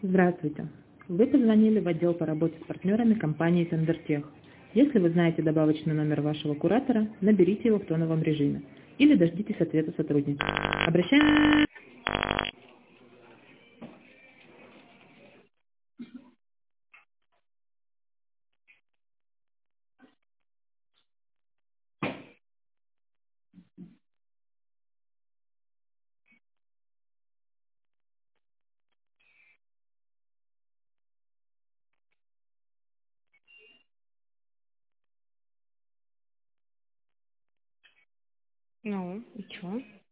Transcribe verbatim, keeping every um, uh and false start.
Здравствуйте. Вы позвонили в отдел по работе с партнерами компании Тендертех. Если вы знаете добавочный номер вашего куратора, наберите его в тоновом режиме или дождитесь ответа сотрудника. Обращаемся. Ну, и чё?